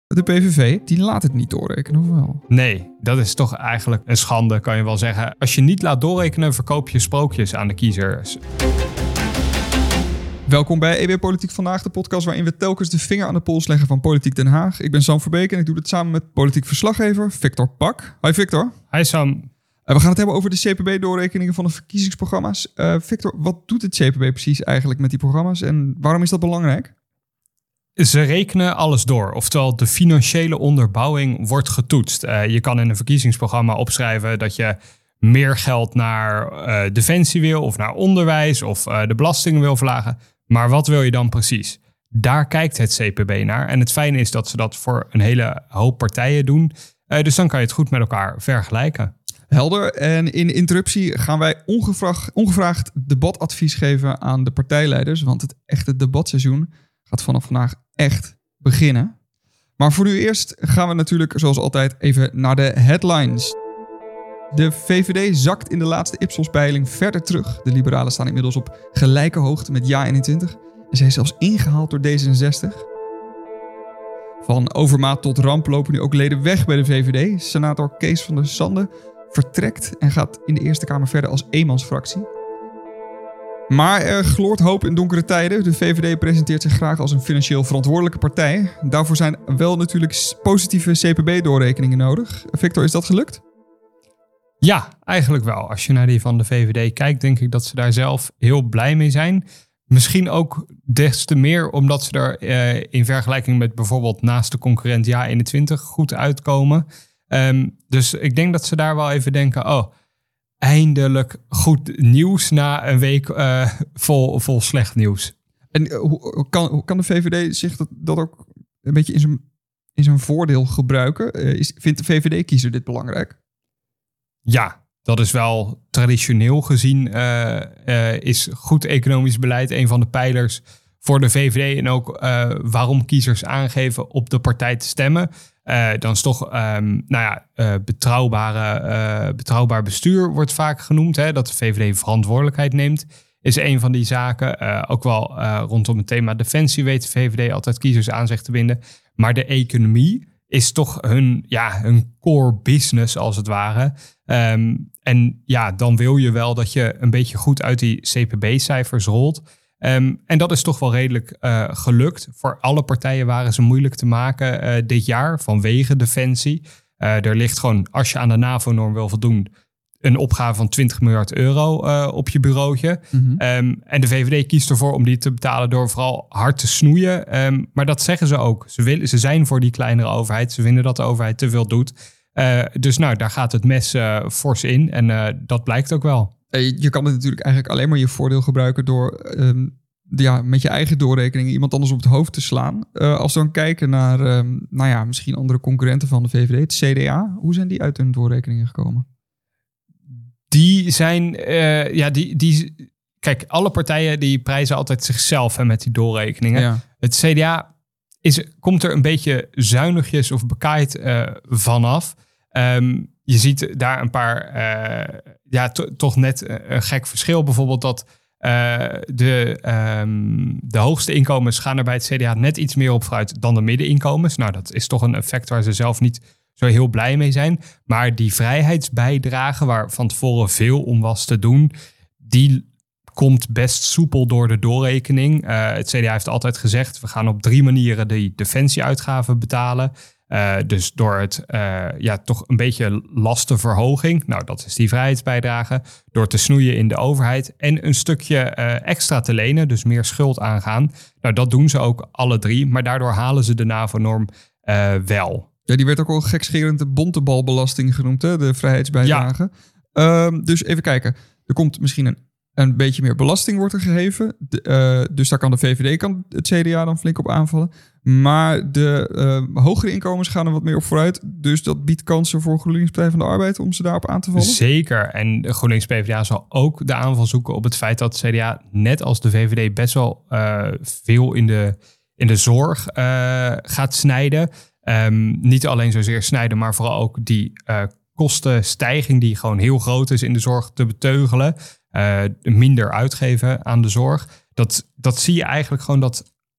De PVV, die laat het niet doorrekenen, of wel? Nee, dat is toch eigenlijk een schande, kan je wel zeggen. Als je niet laat doorrekenen, verkoop je sprookjes aan de kiezers. Welkom bij EW Politiek Vandaag, de podcast waarin we telkens de vinger aan de pols leggen van Politiek Den Haag. Ik ben Sam Verbeek en ik doe dit samen met politiek verslaggever Victor Pak. Hi Victor. Hi Sam. We gaan het hebben over de CPB-doorrekeningen van de verkiezingsprogramma's. Victor, wat doet het CPB precies eigenlijk met die programma's en waarom is dat belangrijk? Ze rekenen alles door, oftewel de financiële onderbouwing wordt getoetst. Je kan in een verkiezingsprogramma opschrijven dat je meer geld naar defensie wil of naar onderwijs of de belastingen wil verlagen. Maar wat wil je dan precies? Daar kijkt het CPB naar. En het fijne is dat ze dat voor een hele hoop partijen doen. Dus dan kan je het goed met elkaar vergelijken. Helder. En in de interruptie gaan wij ongevraagd debatadvies geven aan de partijleiders. Want het echte debatseizoen gaat vanaf vandaag echt beginnen. Maar voor nu eerst gaan we natuurlijk zoals altijd even naar de headlines. De VVD zakt in de laatste Ipsos-peiling verder terug. De liberalen staan inmiddels op gelijke hoogte met JA21. En zij is zelfs ingehaald door D66. Van overmaat tot ramp lopen nu ook leden weg bij de VVD. Senator Kees van der Sande vertrekt en gaat in de Eerste Kamer verder als eenmansfractie. Maar er gloort hoop in donkere tijden. De VVD presenteert zich graag als een financieel verantwoordelijke partij. Daarvoor zijn wel natuurlijk positieve CPB-doorrekeningen nodig. Victor, is dat gelukt? Ja, eigenlijk wel. Als je naar die van de VVD kijkt, denk ik dat ze daar zelf heel blij mee zijn. Misschien ook des te meer omdat ze er in vergelijking met bijvoorbeeld naast de concurrent JA21 goed uitkomen. Dus ik denk dat ze daar wel even denken, eindelijk goed nieuws na een week vol slecht nieuws. En hoe kan de VVD zich dat ook een beetje in zijn voordeel gebruiken? Vindt de VVD-kiezer dit belangrijk? Ja, dat is wel traditioneel gezien is goed economisch beleid een van de pijlers voor de VVD. En ook waarom kiezers aangeven op de partij te stemmen. Dan is toch betrouwbaar bestuur wordt vaak genoemd. Hè, dat de VVD verantwoordelijkheid neemt, is een van die zaken. Ook wel rondom het thema defensie weet de VVD altijd kiezers aan zich te binden. Maar de economie is toch hun core business als het ware. En ja, dan wil je wel dat je een beetje goed uit die CPB-cijfers rolt. En dat is toch wel redelijk gelukt. Voor alle partijen waren ze moeilijk te maken dit jaar vanwege defensie. Er ligt gewoon, als je aan de NAVO-norm wil voldoen, een opgave van 20 miljard euro op je bureautje. Mm-hmm. En de VVD kiest ervoor om die te betalen door vooral hard te snoeien. Maar dat zeggen ze ook. Ze zijn voor die kleinere overheid. Ze vinden dat de overheid te veel doet. Dus daar gaat het mes fors in. En dat blijkt ook wel. Je kan het natuurlijk eigenlijk alleen maar je voordeel gebruiken door met je eigen doorrekeningen iemand anders op het hoofd te slaan. Als we dan kijken naar misschien andere concurrenten van de VVD, het CDA, hoe zijn die uit hun doorrekeningen gekomen? Die zijn, kijk, alle partijen die prijzen altijd zichzelf met die doorrekeningen. Ja. Het CDA komt er een beetje zuinigjes of bekaaid vanaf. Je ziet daar een paar, toch net een gek verschil. Bijvoorbeeld dat de hoogste inkomens gaan er bij het CDA net iets meer op vooruit dan de middeninkomens. Nou, dat is toch een effect waar ze zelf niet zo heel blij mee zijn. Maar die vrijheidsbijdrage, waar van tevoren veel om was te doen, die komt best soepel door de doorrekening. Het CDA heeft altijd gezegd, we gaan op 3 manieren die defensieuitgaven betalen. Dus door het toch een beetje lastenverhoging. Nou, dat is die vrijheidsbijdrage. Door te snoeien in de overheid en een stukje extra te lenen, dus meer schuld aangaan. Nou, dat doen ze ook alle 3, maar daardoor halen ze de NAVO-norm wel. Ja, die werd ook al gekscherend de bontebalbelasting genoemd, hè? De vrijheidsbijdrage. Ja. Dus even kijken. Er komt misschien een beetje meer belasting wordt er geheven. Dus daar kan de VVD, het CDA dan flink op aanvallen. Maar de hogere inkomens gaan er wat meer op vooruit. Dus dat biedt kansen voor GroenLinks Partij van de Arbeid om ze daarop aan te vallen. Zeker. En de GroenLinks PvdA zal ook de aanval zoeken op het feit dat het CDA, net als de VVD, best wel veel in de zorg gaat snijden. Niet alleen zozeer snijden, maar vooral ook die kostenstijging die gewoon heel groot is in de zorg te beteugelen. Minder uitgeven aan de zorg. Dat zie je eigenlijk gewoon dat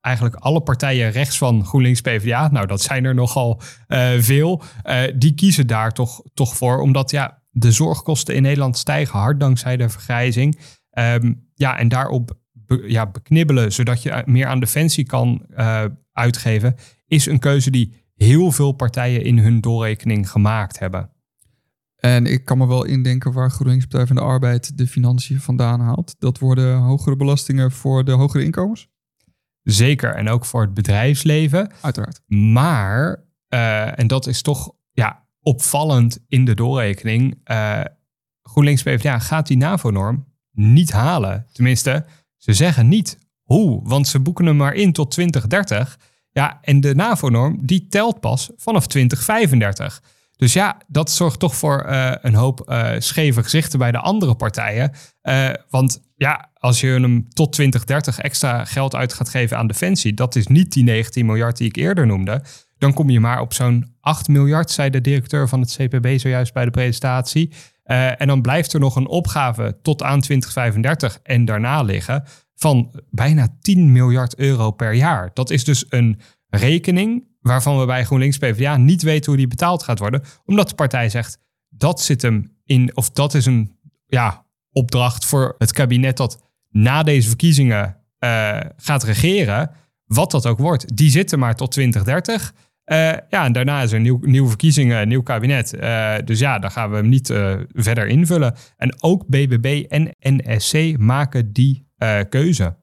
eigenlijk alle partijen rechts van GroenLinks PvdA, nou dat zijn er nogal veel, die kiezen daar toch voor. Omdat de zorgkosten in Nederland stijgen hard dankzij de vergrijzing. En daarop beknibbelen, zodat je meer aan defensie kan uitgeven, is een keuze die heel veel partijen in hun doorrekening gemaakt hebben. En ik kan me wel indenken waar GroenLinks Partij van de Arbeid de financiën vandaan haalt. Dat worden hogere belastingen voor de hogere inkomens? Zeker, en ook voor het bedrijfsleven. Uiteraard. Maar, en dat is toch opvallend in de doorrekening, GroenLinks PvdA gaat die NAVO-norm niet halen. Tenminste, ze zeggen niet hoe, want ze boeken hem maar in tot 2030. Ja, en de NAVO-norm die telt pas vanaf 2035. Dus dat zorgt toch voor een hoop scheve gezichten bij de andere partijen. Want als je hem tot 2030 extra geld uit gaat geven aan defensie, dat is niet die 19 miljard die ik eerder noemde, dan kom je maar op zo'n 8 miljard, zei de directeur van het CPB zojuist bij de presentatie. En dan blijft er nog een opgave tot aan 2035 en daarna liggen van bijna 10 miljard euro per jaar. Dat is dus een rekening waarvan we bij GroenLinks PvdA niet weten hoe die betaald gaat worden. Omdat de partij zegt, dat zit hem in, of dat is een opdracht voor het kabinet dat na deze verkiezingen gaat regeren. Wat dat ook wordt, die zitten maar tot 2030. En daarna is er nieuwe verkiezingen, nieuw kabinet. Dus daar gaan we hem niet verder invullen. En ook BBB en NSC maken die keuze.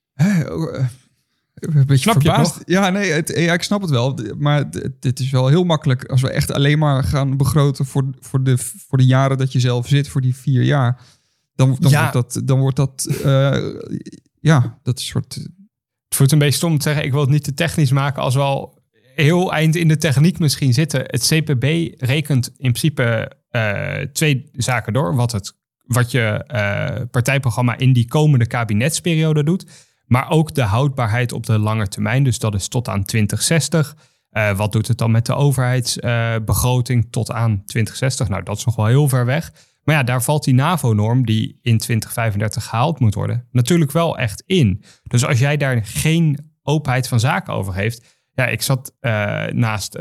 Een beetje snap verbaasd. Je het nog? Ik snap het wel. Maar dit is wel heel makkelijk. Als we echt alleen maar gaan begroten voor de jaren dat je zelf zit, voor die 4 jaar. Dan wordt dat dat is een soort... Het voelt een beetje stom te zeggen, ik wil het niet te technisch maken als we al heel eind in de techniek misschien zitten. Het CPB rekent in principe 2 zaken door. Wat je partijprogramma in die komende kabinetsperiode doet. Maar ook de houdbaarheid op de lange termijn. Dus dat is tot aan 2060. Wat doet het dan met de overheidsbegroting tot aan 2060? Nou, dat is nog wel heel ver weg. Maar daar valt die NAVO-norm die in 2035 gehaald moet worden natuurlijk wel echt in. Dus als jij daar geen openheid van zaken over heeft. Ik zat naast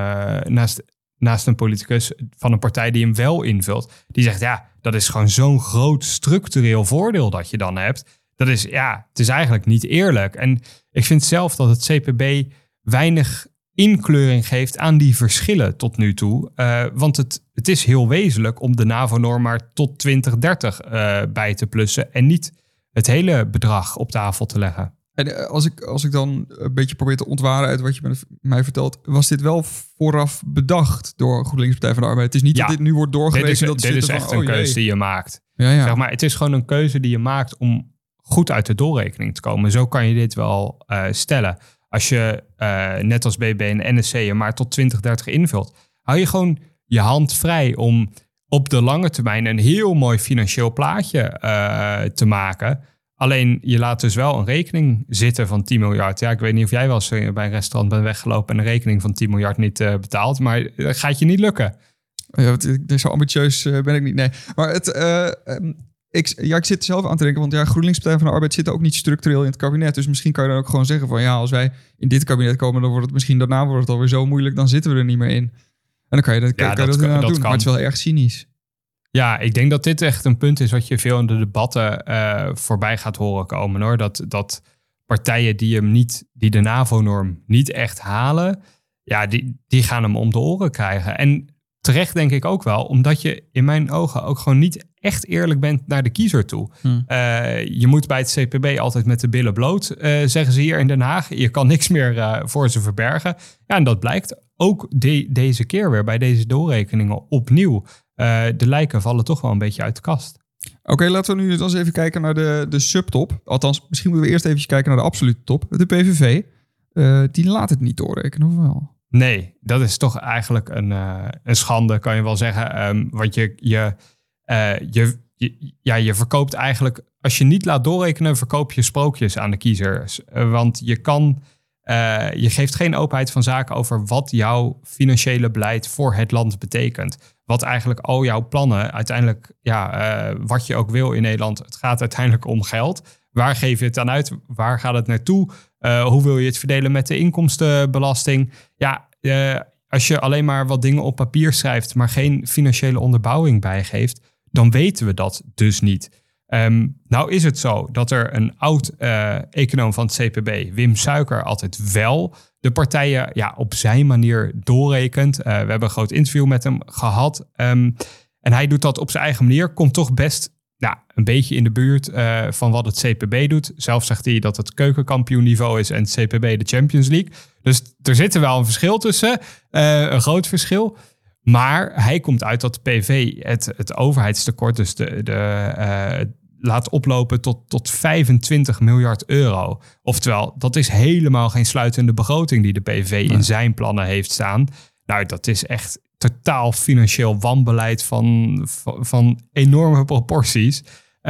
een politicus van een partij die hem wel invult. Die zegt, dat is gewoon zo'n groot structureel voordeel dat je dan hebt. Dat is, het is eigenlijk niet eerlijk. En ik vind zelf dat het CPB weinig inkleuring geeft aan die verschillen tot nu toe. Want het is heel wezenlijk om de NAVO-norm maar tot 2030 bij te plussen en niet het hele bedrag op tafel te leggen. En als ik dan een beetje probeer te ontwaren uit wat je mij vertelt, was dit wel vooraf bedacht door GroenLinks Partij van de Arbeid? Het is niet dat dit nu wordt doorgerekend. Dit is echt een keuze die je maakt. Ja. Zeg maar, het is gewoon een keuze die je maakt om goed uit de doorrekening te komen. Zo kan je dit wel stellen. Als je net als BB en NSC je maar tot 2030 invult, hou je gewoon je hand vrij om op de lange termijn een heel mooi financieel plaatje te maken. Alleen je laat dus wel een rekening zitten van 10 miljard. Ja, ik weet niet of jij wel eens bij een restaurant bent weggelopen en een rekening van 10 miljard niet betaalt. Maar dat gaat je niet lukken. Ja, zo ambitieus ben ik niet. Nee, maar ik zit er zelf aan te denken, want GroenLinks Partij van de Arbeid zit ook niet structureel in het kabinet. Dus misschien kan je dan ook gewoon zeggen van als wij in dit kabinet komen, dan wordt het misschien daarna wordt het alweer zo moeilijk, dan zitten we er niet meer in. En dan kan je dat inderdaad doen, maar het is wel erg cynisch. Ja, ik denk dat dit echt een punt is wat je veel in de debatten voorbij gaat horen komen, hoor. Dat partijen die de NAVO-norm niet echt halen, die gaan hem om de oren krijgen. En terecht denk ik ook wel, omdat je in mijn ogen ook gewoon niet echt eerlijk bent naar de kiezer toe. Je moet bij het CPB altijd met de billen bloot, zeggen ze hier in Den Haag. Je kan niks meer voor ze verbergen. Ja, en dat blijkt ook deze keer weer bij deze doorrekeningen opnieuw. De lijken vallen toch wel een beetje uit de kast. Oké, laten we nu eens even kijken naar de subtop. Althans, misschien moeten we eerst even kijken naar de absolute top. De PVV, die laat het niet doorrekenen, of wel? Nee, dat is toch eigenlijk een schande, kan je wel zeggen. Want je verkoopt eigenlijk, als je niet laat doorrekenen, verkoop je sprookjes aan de kiezers. Want je geeft geen openheid van zaken over wat jouw financiële beleid voor het land betekent. Wat eigenlijk al jouw plannen uiteindelijk, wat je ook wil in Nederland, het gaat uiteindelijk om geld. Waar geef je het aan uit? Waar gaat het naartoe? Hoe wil je het verdelen met de inkomstenbelasting? Ja, als je alleen maar wat dingen op papier schrijft, maar geen financiële onderbouwing bijgeeft, dan weten we dat dus niet. Nou is het zo dat er een oud-econoom van het CPB, Wim Suiker, altijd wel de partijen op zijn manier doorrekent. We hebben een groot interview met hem gehad. En hij doet dat op zijn eigen manier. Komt toch best een beetje in de buurt van wat het CPB doet. Zelf zegt hij dat het keukenkampioenniveau is en het CPB de Champions League. Dus er zit er wel een verschil tussen. Een groot verschil. Maar hij komt uit dat de PV het overheidstekort, dus laat oplopen tot 25 miljard euro. Oftewel, dat is helemaal geen sluitende begroting die de PV in zijn plannen heeft staan. Nou, dat is echt totaal financieel wanbeleid van enorme proporties.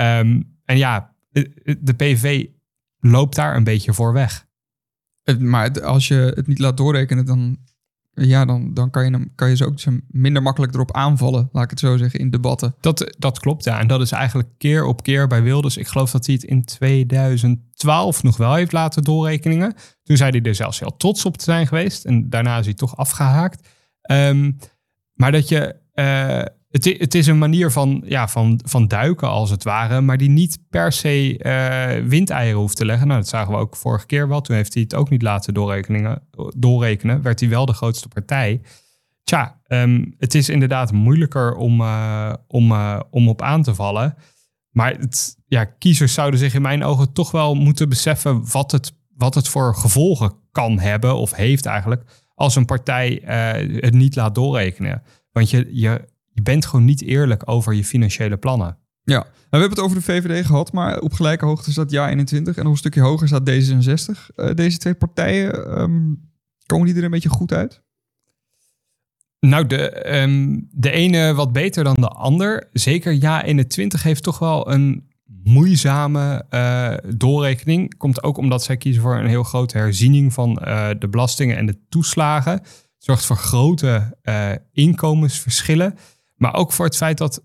De PV loopt daar een beetje voor weg. Maar als je het niet laat doorrekenen, dan kan je ze ook minder makkelijk erop aanvallen, laat ik het zo zeggen, in debatten. Dat klopt, ja. En dat is eigenlijk keer op keer bij Wilders. Ik geloof dat hij het in 2012 nog wel heeft laten doorrekeningen. Toen zei hij er zelfs heel trots op te zijn geweest. En daarna is hij toch afgehaakt. Maar dat je... Het is een manier van duiken als het ware, maar die niet per se windeieren hoeft te leggen. Nou, dat zagen we ook vorige keer wel. Toen heeft hij het ook niet laten doorrekenen. Werd hij wel de grootste partij. Tja, het is inderdaad moeilijker om op aan te vallen. Maar kiezers zouden zich in mijn ogen toch wel moeten beseffen wat het voor gevolgen kan hebben, of heeft eigenlijk, als een partij het niet laat doorrekenen. Want je bent gewoon niet eerlijk over je financiële plannen. Ja, we hebben het over de VVD gehad, maar op gelijke hoogte staat JA21 en nog een stukje hoger staat D66. Deze twee partijen, komen die er een beetje goed uit? Nou, de ene wat beter dan de ander. Zeker JA21 heeft toch wel een moeizame doorrekening. Komt ook omdat zij kiezen voor een heel grote herziening van de belastingen en de toeslagen. Het zorgt voor grote inkomensverschillen. Maar ook voor het feit dat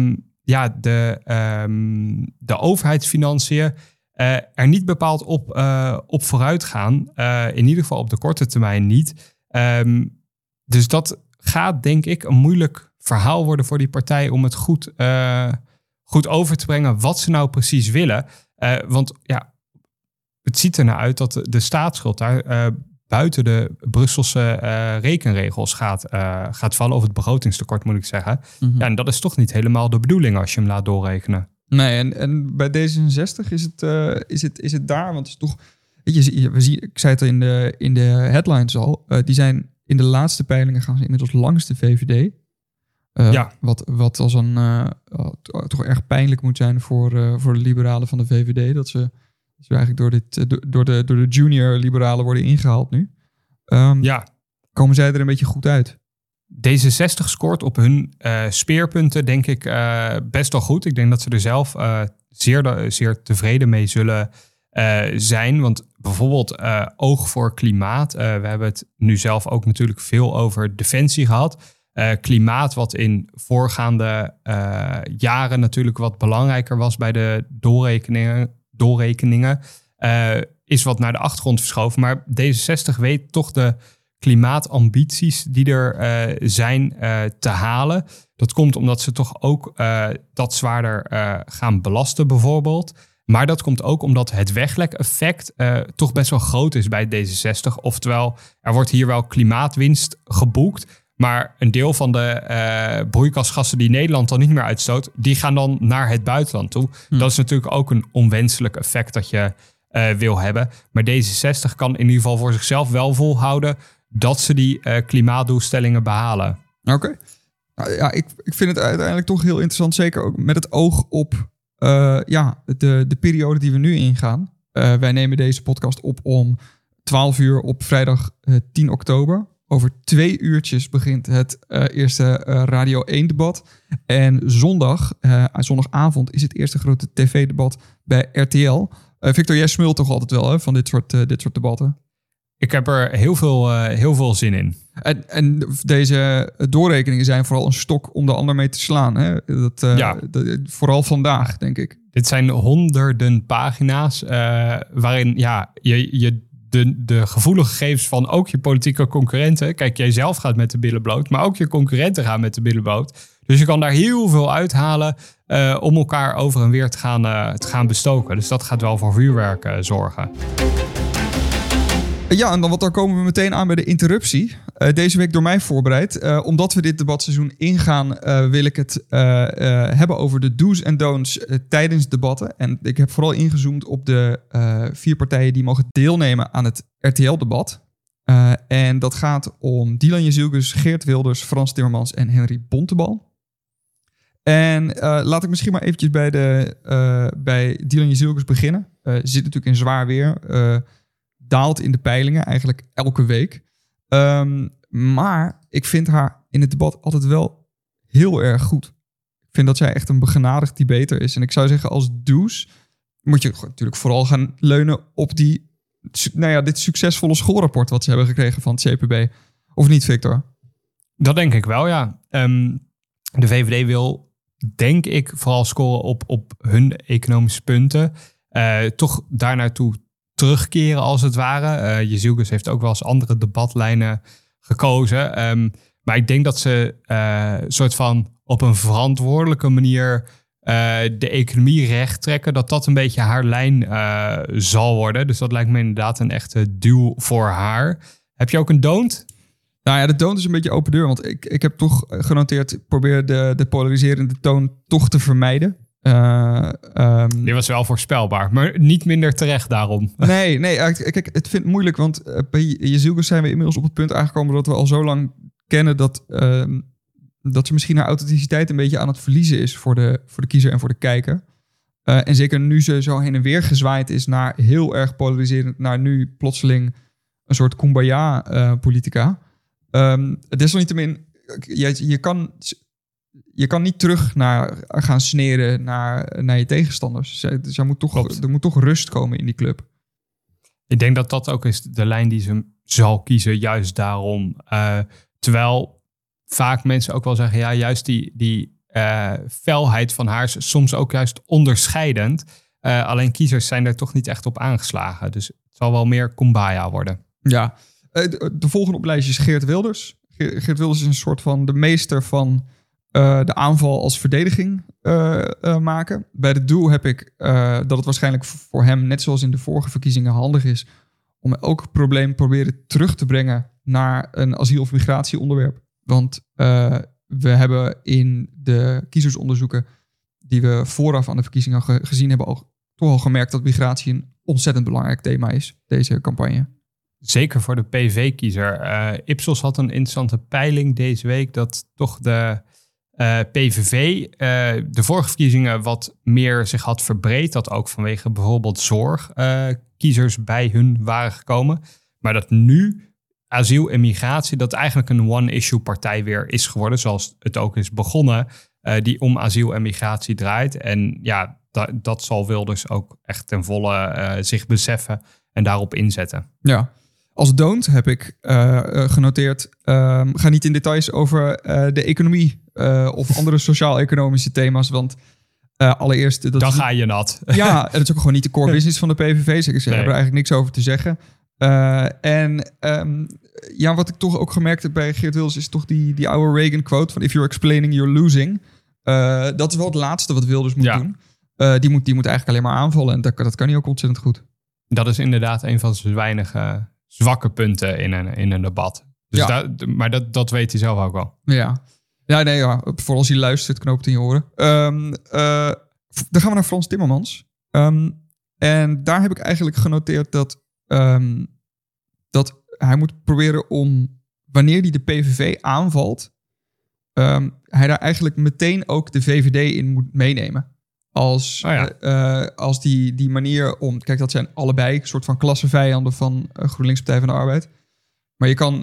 de overheidsfinanciën er niet bepaald op vooruit gaan. In ieder geval op de korte termijn niet. Dus dat gaat, denk ik, een moeilijk verhaal worden voor die partij om het goed over te brengen wat ze nou precies willen. Want het ziet er nou uit dat de staatsschuld daar buiten de Brusselse rekenregels gaat vallen. Of het begrotingstekort, moet ik zeggen. Mm-hmm. Ja, en dat is toch niet helemaal de bedoeling als je hem laat doorrekenen. Nee, en bij D66 is het daar, want het is toch... Ik zei het in de headlines al, die zijn in de laatste peilingen gaan ze inmiddels langs de VVD. Wat als toch erg pijnlijk moet zijn voor de liberalen van de VVD. Dat ze eigenlijk door de junior liberalen worden ingehaald nu. Komen zij er een beetje goed uit? D66 scoort op hun speerpunten, denk ik, best wel goed. Ik denk dat ze er zelf zeer tevreden mee zullen zijn. Want bijvoorbeeld oog voor klimaat. We hebben het nu zelf ook natuurlijk veel over defensie gehad. Klimaat, wat in voorgaande jaren natuurlijk wat belangrijker was bij de doorrekeningen, is wat naar de achtergrond verschoven. Maar D66 weet toch de klimaatambities die er zijn te halen. Dat komt omdat ze toch ook dat zwaarder gaan belasten bijvoorbeeld. Maar dat komt ook omdat het weglek-effect toch best wel groot is bij D66. Oftewel, er wordt hier wel klimaatwinst geboekt. Maar een deel van de broeikasgassen die Nederland dan niet meer uitstoot, die gaan dan naar het buitenland toe. Dat is natuurlijk ook een onwenselijk effect dat je wil hebben. Maar D66 kan in ieder geval voor zichzelf wel volhouden dat ze die klimaatdoelstellingen behalen. Oké. Ik vind het uiteindelijk toch heel interessant. Zeker ook met het oog op de periode die we nu ingaan. Wij nemen deze podcast op om 12 uur op vrijdag 10 oktober. Over 2 uurtjes begint het eerste Radio 1-debat. En zondagavond is het eerste grote tv-debat bij RTL. Victor, jij smult toch altijd wel van dit soort debatten? Ik heb er heel veel zin in. En deze doorrekeningen zijn vooral een stok om de ander mee te slaan. Hè? Vooral vandaag, denk ik. Dit zijn honderden pagina's waarin je de gevoelige gegevens van ook je politieke concurrenten. Kijk, jij zelf gaat met de billen bloot, maar ook je concurrenten gaan met de billen bloot. Dus je kan daar heel veel uithalen om elkaar over en weer te gaan bestoken. Dus dat gaat wel voor vuurwerk zorgen. Ja, en dan komen we meteen aan bij de interruptie. Deze week door mij voorbereid. Omdat we dit debatseizoen ingaan, wil ik het hebben over de do's en don'ts tijdens debatten. En ik heb vooral ingezoomd op de 4 partijen die mogen deelnemen aan het RTL-debat. En dat gaat om Dylan Jezielkes, Geert Wilders, Frans Timmermans en Henry Bontebal. En laat ik misschien maar eventjes bij Dylan Jezielkes beginnen. Zit natuurlijk in zwaar weer. Daalt in de peilingen eigenlijk elke week. Maar ik vind haar in het debat altijd wel heel erg goed. Ik vind dat zij echt een begenadigd debater is. En ik zou zeggen, als do's moet je natuurlijk vooral gaan leunen op dit succesvolle schoolrapport wat ze hebben gekregen van het CPB. Of niet, Victor? Dat denk ik wel, ja. De VVD wil, denk ik, vooral scoren op hun economische punten. Toch daarnaartoe terugkeren als het ware. Jezielkes heeft ook wel eens andere debatlijnen gekozen. Maar ik denk dat ze soort van op een verantwoordelijke manier de economie recht trekken. Dat een beetje haar lijn zal worden. Dus dat lijkt me inderdaad een echte duw voor haar. Heb je ook een don't? Nou ja, de toon is een beetje open deur. Want ik heb toch genoteerd, probeer de polariserende toon toch te vermijden. Dit was wel voorspelbaar, maar niet minder terecht daarom. Nee, kijk, het vind ik moeilijk, want bij Jezielkes zijn we inmiddels op het punt aangekomen dat we al zo lang kennen dat ze misschien haar authenticiteit een beetje aan het verliezen is voor de kiezer en voor de kijker. En zeker nu ze zo heen en weer gezwaaid is naar heel erg polariserend, naar nu plotseling een soort kumbaya-politica. Desalniettemin, je kan niet terug gaan sneren naar je tegenstanders. Dus er moet toch rust komen in die club. Ik denk dat dat ook is de lijn die ze zal kiezen, juist daarom. Terwijl vaak mensen ook wel zeggen, ja, juist die felheid van haar is soms ook juist onderscheidend. Alleen kiezers zijn er toch niet echt op aangeslagen. Dus het zal wel meer kumbaya worden. Ja, de volgende op lijstje is Geert Wilders. Geert Wilders is een soort van de meester van de aanval als verdediging maken. Bij de doel heb ik dat het waarschijnlijk voor hem, net zoals in de vorige verkiezingen, handig is om elk probleem proberen terug te brengen naar een asiel- of migratieonderwerp. Want we hebben in de kiezersonderzoeken die we vooraf aan de verkiezingen gezien hebben, toch al gemerkt dat migratie een ontzettend belangrijk thema is, deze campagne. Zeker voor de PV-kiezer. Ipsos had een interessante peiling deze week dat toch de PVV de vorige verkiezingen wat meer zich had verbreed. Dat ook vanwege bijvoorbeeld zorg kiezers bij hun waren gekomen. Maar dat nu asiel en migratie, dat eigenlijk een one-issue partij weer is geworden. Zoals het ook is begonnen, die om asiel en migratie draait. En ja, dat zal Wilders ook echt ten volle zich beseffen en daarop inzetten. Ja. Als don't heb ik genoteerd, ga niet in details over de economie of andere sociaal-economische thema's, want allereerst... Dan ga je nat. Ja, dat is ook gewoon niet de core business van de PVV. Ze hebben er eigenlijk niks over te zeggen. Wat ik toch ook gemerkt heb bij Geert Wilders is toch die oude Reagan-quote van if you're explaining, you're losing. Dat is wel het laatste wat Wilders moet doen. Die moet eigenlijk alleen maar aanvallen en dat kan hij ook ontzettend goed. Dat is inderdaad een van zijn weinige zwakke punten in een debat. Dus maar dat weet hij zelf ook wel. Ja. Vooral als hij luistert, knoopt het in je oren. Dan gaan we naar Frans Timmermans. En daar heb ik eigenlijk genoteerd dat hij moet proberen om, wanneer hij de PVV aanvalt, hij daar eigenlijk meteen ook de VVD in moet meenemen. Als die manier om... Kijk, dat zijn allebei een soort van klassevijanden van GroenLinks Partij van de Arbeid. Maar je kan...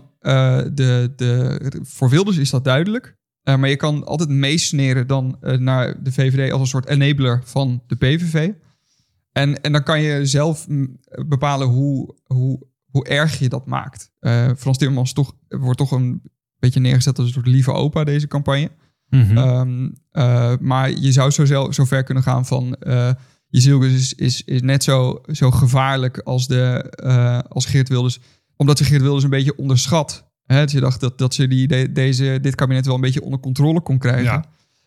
voor Wilders is dat duidelijk. Maar je kan altijd meesneren dan naar de VVD als een soort enabler van de PVV. En dan kan je zelf bepalen hoe erg je dat maakt. Frans Timmermans wordt toch een beetje neergezet als een soort lieve opa deze campagne. Mm-hmm. Maar je zou zo ver kunnen gaan van... Jezilgus is net zo gevaarlijk als Geert Wilders. Omdat ze Geert Wilders een beetje onderschat. Hè? Dat je dacht dat ze dit kabinet wel een beetje onder controle kon krijgen.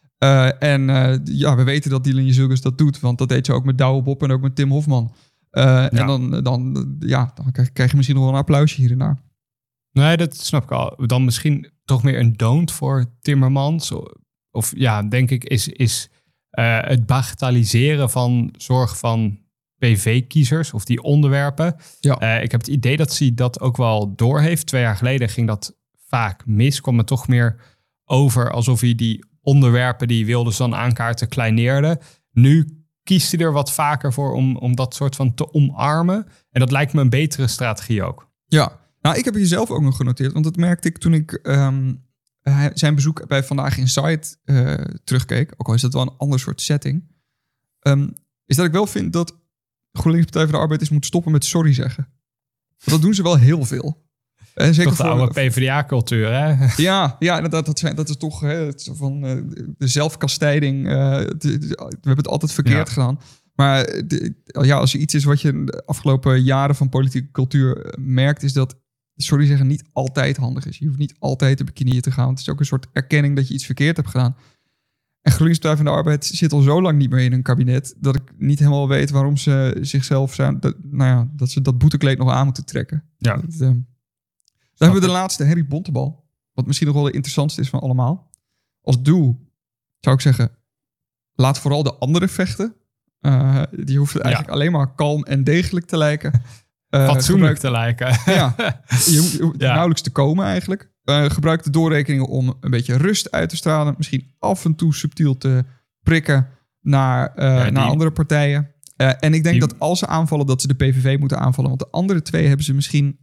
Ja. We weten dat Dylan Jezilgus dat doet. Want dat deed ze ook met Douwe Bob en ook met Tim Hofman. En dan krijg je misschien nog wel een applausje hier en daar. Nee, dat snap ik al. Dan misschien toch meer een don't voor Timmermans. Of ja, denk ik, is het bagatelliseren van zorg van PV-kiezers of die onderwerpen. Ja. Ik heb het idee dat ze dat ook wel doorheeft. 2 jaar geleden ging dat vaak mis. Kwam het toch meer over alsof hij die onderwerpen die Wilders dan aankaarten kleineerde. Nu kiest hij er wat vaker voor om dat soort van te omarmen. En dat lijkt me een betere strategie ook. Ja, nou, ik heb hier zelf ook nog genoteerd. Want dat merkte ik toen ik zijn bezoek bij Vandaag Inside terugkeek. Ook al is dat wel een ander soort setting. Is dat ik wel vind dat GroenLinks Partij voor de Arbeid moet stoppen met sorry zeggen. Want dat doen ze wel heel veel. En zeker toch de oude PvdA-cultuur, hè? Ja, dat is toch van de zelfkastijding. We hebben het altijd verkeerd gedaan. Maar als er iets is wat je de afgelopen jaren van politieke cultuur merkt, is dat sorry zeggen niet altijd handig is. Je hoeft niet altijd op je knieën te gaan. Het is ook een soort erkenning dat je iets verkeerd hebt gedaan. En GroenLinks Partij van de Arbeid zit al zo lang niet meer in een kabinet dat ik niet helemaal weet waarom ze zichzelf zijn. Dat ze dat boetekleed nog aan moeten trekken. Ja. Dan hebben we de laatste, Henry Bontebal. Wat misschien nog wel de interessantste is van allemaal. Als doel zou ik zeggen, laat vooral de anderen vechten. Die hoeft eigenlijk alleen maar kalm en degelijk te lijken. Fatsoenlijk te lijken. Ja, je hoeft nauwelijks te komen eigenlijk. Gebruik de doorrekeningen om een beetje rust uit te stralen. Misschien af en toe subtiel te prikken naar andere partijen. En ik denk dat als ze aanvallen, dat ze de PVV moeten aanvallen. Want de andere 2 hebben ze misschien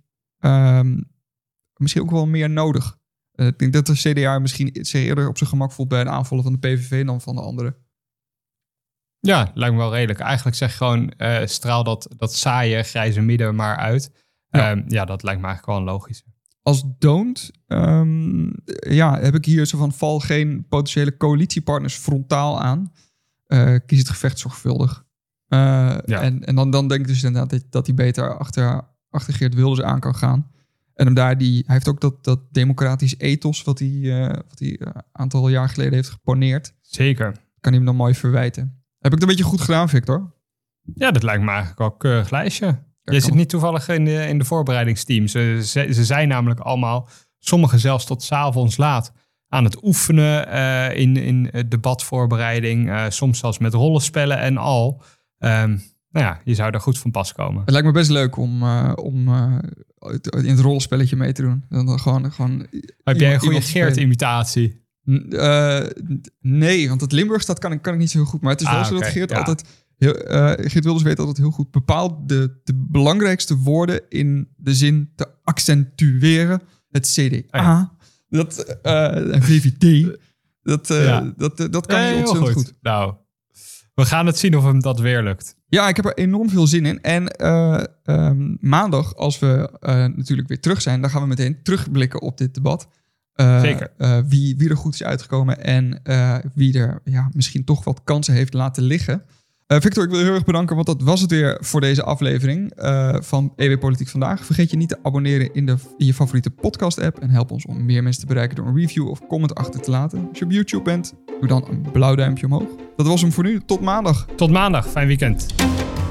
ook wel meer nodig. Ik denk dat de CDA misschien zich eerder op zijn gemak voelt bij het aanvallen van de PVV dan van de anderen. Ja, lijkt me wel redelijk. Eigenlijk zeg gewoon, straal dat saaie grijze midden maar uit. Dat lijkt me eigenlijk wel een logische. Als don't, heb ik hier zo van, val geen potentiële coalitiepartners frontaal aan. Kies het gevecht zorgvuldig. En dan denk ik dus inderdaad dat hij beter achter Geert Wilders aan kan gaan. En hem daar hij heeft ook dat democratisch ethos wat hij aantal jaar geleden heeft geponeerd. Zeker. Kan hij hem dan mooi verwijten. Heb ik het een beetje goed gedaan, Victor? Ja, dat lijkt me eigenlijk wel een keurig lijstje. Je zit niet toevallig in de voorbereidingsteam. Ze zijn namelijk allemaal, sommigen zelfs tot 's avonds laat, aan het oefenen in debatvoorbereiding. Soms zelfs met rollenspellen en al. Je zou er goed van pas komen. Het lijkt me best leuk om in het rollenspelletje mee te doen. Dan gewoon heb jij een goede Geert-imitatie? Nee, want het Limburgs dat kan ik niet zo heel goed. Maar het is wel zo dat Geert altijd... Geert Wilders weet altijd heel goed bepaald de belangrijkste woorden in de zin te accentueren. Het CDA, en VVD, dat kan hij ontzettend goed. Nou, we gaan het zien of hem dat weer lukt. Ja, ik heb er enorm veel zin in. En maandag, als we natuurlijk weer terug zijn, dan gaan we meteen terugblikken op dit debat. Zeker. Wie er goed is uitgekomen en wie er misschien toch wat kansen heeft laten liggen. Victor, ik wil je heel erg bedanken, want dat was het weer voor deze aflevering van EW Politiek Vandaag. Vergeet je niet te abonneren in je favoriete podcast-app en help ons om meer mensen te bereiken door een review of comment achter te laten. Als je op YouTube bent, doe dan een blauw duimpje omhoog. Dat was hem voor nu. Tot maandag. Tot maandag. Fijn weekend.